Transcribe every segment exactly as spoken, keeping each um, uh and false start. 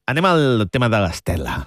anem al tema de l'Estela.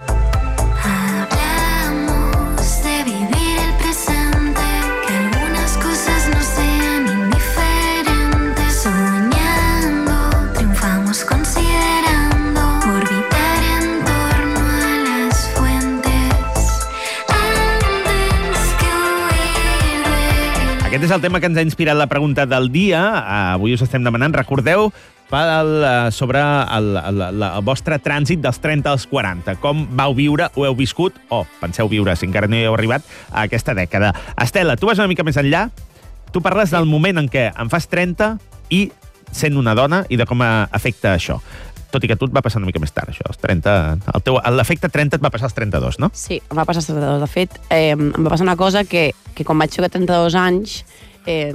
Aquest és el tema que ens ha inspirat la pregunta del dia. Avui us estem demanant, recordeu, pel, sobre el, el, el, el vostre trànsit dels trenta als quaranta. Com vau viure, ho heu viscut, o penseu viure, si encara no hi heu arribat, a aquesta dècada. Estela, tu vas una mica més enllà. Tu parles del moment en què en fas trenta i sent una dona i de com afecta això. Tot i que tu et va passar una mica més tard, això, als trenta... El teu, l'efecte trenta et va passar als trenta-dos, no? Sí, em va passar als trenta-dos. De fet, eh, em va passar una cosa que, que quan vaig fer trenta-dos anys, eh,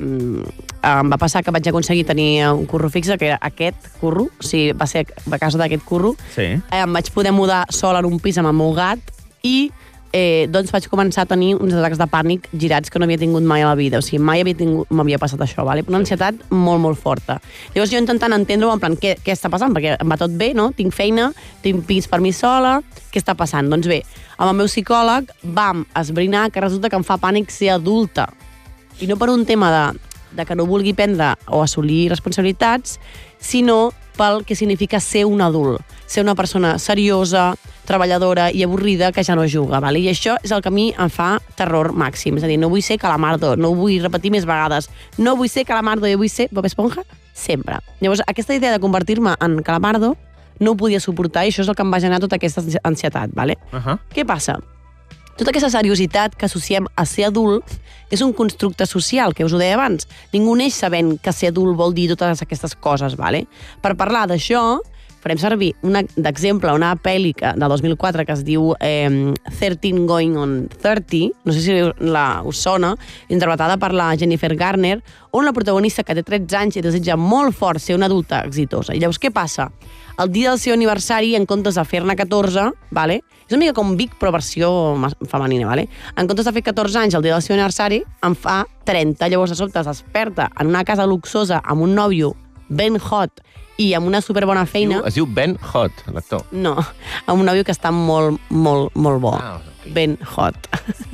em va passar que vaig aconseguir tenir un curro fixe, que era aquest curro, o sigui, va ser a casa d'aquest curro. Sí. Eh, em vaig poder mudar sola en un pis amb el meu gat i eh, doncs vaig començar a tenir uns atacs de pànic girats que no havia tingut mai a la vida. O sigui, mai havia tingut, m'havia passat això, vale? Una ansietat molt, molt forta. Llavors jo intentant entendre-ho, en plan, què, què està passant? Perquè em va tot bé, no? Tinc feina, tinc pis per mi sola, què està passant? Doncs bé, amb el meu psicòleg vam esbrinar que resulta que em fa pànic ser adulta. I no per un tema de, de que no vulgui prendre o assolir responsabilitats, sinó pel que significa ser un adult, ser una persona seriosa, treballadora i avorrida que ja no juga, vale? I això és el que a mi em fa terror màxim, és a dir, no vull ser Calamardo, no ho vull repetir més vegades, no vull ser Calamardo, jo vull ser Bob Esponja sempre. Llavors, aquesta idea de convertir-me en Calamardo no ho podia suportar i això és el que em va generar tota aquesta ansietat, vale? Uh-huh. Què passa? Tota aquesta seriositat que associem a ser adult és un constructe social, que us ho deia abans. Ningú neix sabent que ser adult vol dir totes aquestes coses, vale? Per parlar d'això, farem servir d'exemple una pel·li de dos mil quatre que es diu eh, thirteen going on thirty, no sé si la, us sona, interpretada per la Jennifer Garner, on la protagonista, que té tretze anys i desitja molt fort ser una adulta exitosa. I llavors, què passa? El dia del seu aniversari, en comptes de fer-ne catorze, vale? És una mica com Vic, però versió femenina, vale? En comptes de fer catorze anys el dia del seu aniversari, en fa trenta. Llavors, de sobte, es desperta en una casa luxosa amb un nòvio ben hot i amb una superbona feina... Es diu Ben Hot, l'actor. No, amb un nòvio que està molt, molt, molt bo. Ah, okay. Ben hot.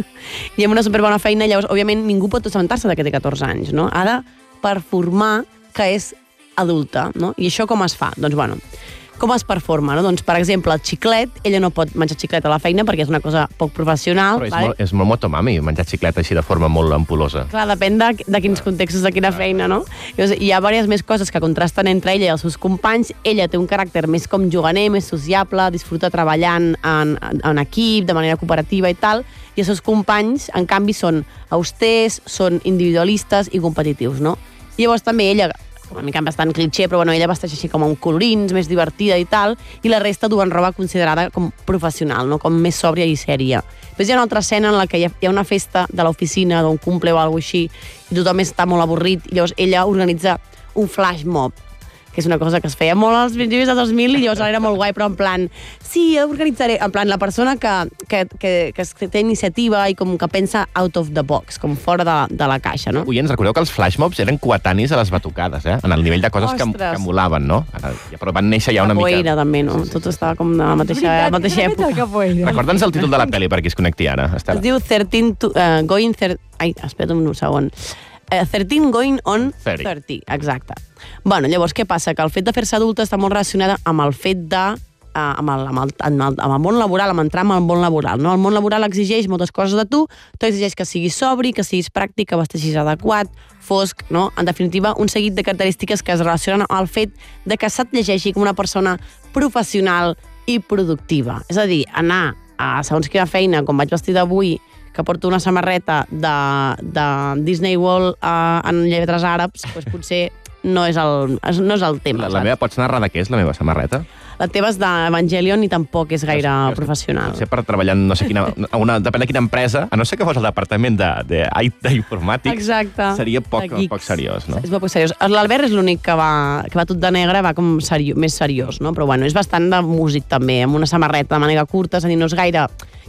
I amb una superbona feina, llavors, òbviament, ningú pot assabentar-se de que té catorze anys, no? Ha de performar que és adulta, no? I això com es fa? Doncs, bueno, com es performa, no? Doncs, per exemple, el xiclet, ella no pot menjar xiclet a la feina perquè és una cosa poc professional. Però és, vale? molt, és molt motomami, menjar xiclet així de forma molt ampulosa. Clar, depèn de, de quins contextos, de quina feina, no? Llavors, hi ha diverses més coses que contrasten entre ella i els seus companys. Ella té un caràcter més com juganer, més sociable, disfruta treballant en, en, en equip, de manera cooperativa i tal, i els seus companys, en canvi, són austers, són individualistes i competitius, no? I llavors també ella, una mica bastant clitxer, però bueno, ella vesteix així com amb colorins, més divertida i tal, i la resta duen roba considerada com professional, no? Com més sòbria i sèria. Després hi ha una altra escena en la que hi ha, hi ha una festa de l'oficina, d'un cumple o alguna cosa així, i tothom està molt avorrit, i llavors ella organitza un flash mob, que és una cosa que es feia molt als principis de dos mil, i llavors era molt guai, però en plan, sí, organitzaré, en plan, la persona que, que, que, que té iniciativa i com que pensa out of the box, com fora de, de la caixa, no? Oients, recordeu que els flashmobs eren coetanis a les batucades, eh? En el nivell de coses que, que emulaven, no? Ara, però van néixer ja una mica... Capoeira, també, no? Sí, sí, Tot estava com de la mateixa, la mateixa època. Recorda'ns el títol de la pel·li per qui es connecti ara, Estela. Es diu thirteen to, uh, going... thirteen... Ai, espera't un segon. Uh, thirteen going on thirty, exacte. Bueno, llavors, què passa? Que el fet de fer-se adulta està molt relacionada amb el fet de... Uh, amb, el, amb, el, amb, el, amb el món laboral, amb entrar en el món laboral. No? El món laboral exigeix moltes coses de tu, t'exigeix que siguis sobri, que siguis pràctic, que vesteixis adequat, fosc, no? En definitiva, un seguit de característiques que es relacionen amb el fet de que se't llegeixi com una persona professional i productiva. És a dir, anar a segons quina feina, com vaig vestir d'avui, que porto una samarreta de, de Disney World uh, en lletres àrabs, doncs potser no és el, no és el tema. La, la meva, pots narrar de què és la meva samarreta? La teva és d'Evangelion i tampoc és gaire jo, jo, professional. Potser per treballar en no sé quina... Una, depèn de quina empresa, a no ser que fos el departament d'informàtics, Exacte. Seria poc, poc seriós, no? És poc seriós. L'Albert és l'únic que, va, que va tot de negre, va com serio, més seriós, no? Però bueno, és bastant de músic també, amb una samarreta de màniga curta, és a dir, no és gaire...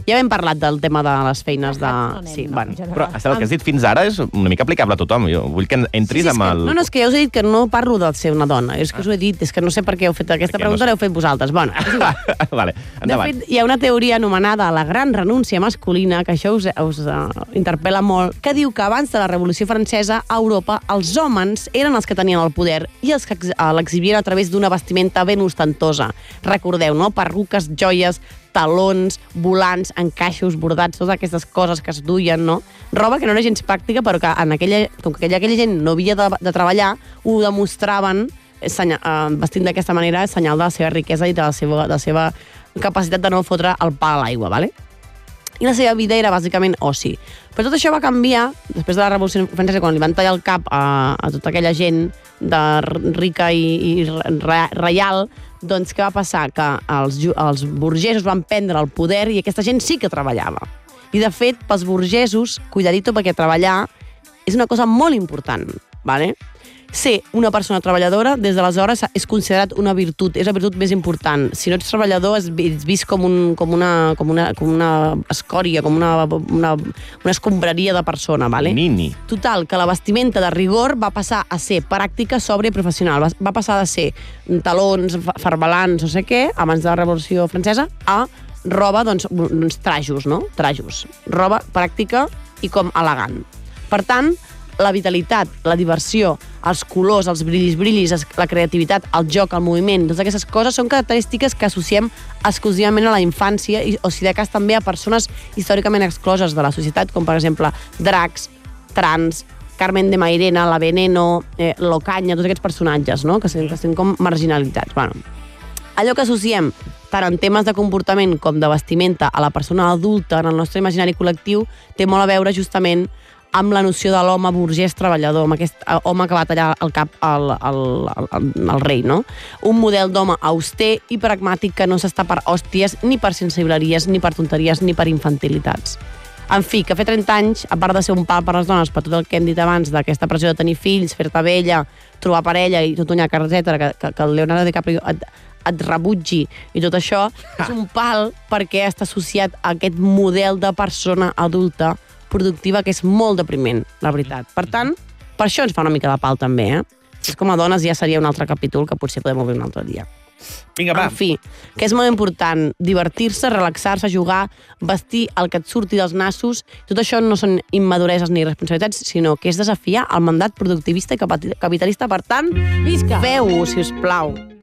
Ja hem parlat del tema de les feines de... Sí, no, bueno. Però el que has dit fins ara és una mica aplicable a tothom. Jo vull que entris sí, sí, amb el... No, no, és que ja us he dit que no parlo de ser una dona. És que us ho he dit, és que no sé per què heu fet aquesta Perquè pregunta, no sé. l'heu fet vosaltres. Bueno, és igual. Vale, De endavant. fet, hi ha una teoria anomenada la gran renúncia masculina, que això us, us uh, interpel·la molt, que diu que abans de la Revolució Francesa, a Europa, els homes eren els que tenien el poder i els que ex- uh, l'exhibien a través d'una vestimenta ben ostentosa. Recordeu, no? Perruques, joies, talons, volants, encaixos, bordats, totes aquestes coses que es duien, no? Roba que no era gens pràctica, però que en aquella, com que aquella, aquella gent no havia de, de treballar, ho demostraven senya, uh, vestint d'aquesta manera, senyal de la seva riquesa i de la seva, de la seva capacitat de no fotre el pa a l'aigua, ¿vale? I la seva vida era bàsicament oci. Però tot això va canviar després de la Revolució Francesa, quan li van tallar el cap a, a tota aquella gent de rica i, i re, reial, doncs què va passar? Que els, els burgesos van prendre el poder i aquesta gent sí que treballava. I de fet, pels burgesos, cuidadito, perquè treballar és una cosa molt important, ¿vale? Ser una persona treballadora, des d'aleshores, és considerat una virtut, és la virtut més important. Si no ets treballador, ets vist com, un, com, una, com, una, com una escòria, com una, una, una escombraria de persona, ¿vale? Nini. Total, que la vestimenta de rigor va passar a ser pràctica, sòbria i professional. Va, va passar de ser talons, farbalans, no sé què, abans de la Revolució Francesa, a roba, doncs, uns trajos, no? Trajos. Roba pràctica i com elegant. Per tant, la vitalitat, la diversió, els colors, els brillis, brillis, la creativitat, el joc, el moviment, totes aquestes coses són característiques que associem exclusivament a la infància i, o si de cas també a persones històricament excloses de la societat, com per exemple dracs, trans, Carmen de Mairena, la Veneno, eh, l'Ocaña, tots aquests personatges, no? que, que estan com marginalitzats. Bueno, allò que associem tant en temes de comportament com de vestimenta a la persona adulta en el nostre imaginari col·lectiu té molt a veure justament amb la noció de l'home burgès treballador, amb aquest home que va tallar el cap al, al, al, al rei, no? Un model d'home auster i pragmàtic que no s'està per hòsties, ni per sensibleries, ni per tonteries, ni per infantilitats. En fi, que fer trenta anys, a part de ser un pal per les dones, per tot el que hem dit abans, d'aquesta pressió de tenir fills, fer-te vella, trobar parella i tot un llac, etcètera, que, que, que el Leonardo DiCaprio et, et rebutgi i tot això, és un pal perquè està associat a aquest model de persona adulta productiva que és molt depriment, la veritat. Per tant, per això ens fa una mica de pal també, eh? És com a dones ja seria un altre capítol que potser podem obrir un altre dia. Vinga, va. En fi, que és molt important divertir-se, relaxar-se, jugar, vestir el que et surti dels nassos. Tot això no són immadureses ni responsabilitats, sinó que és desafiar el mandat productivista i capitalista. Per tant, Visca! feu-ho, si us plau.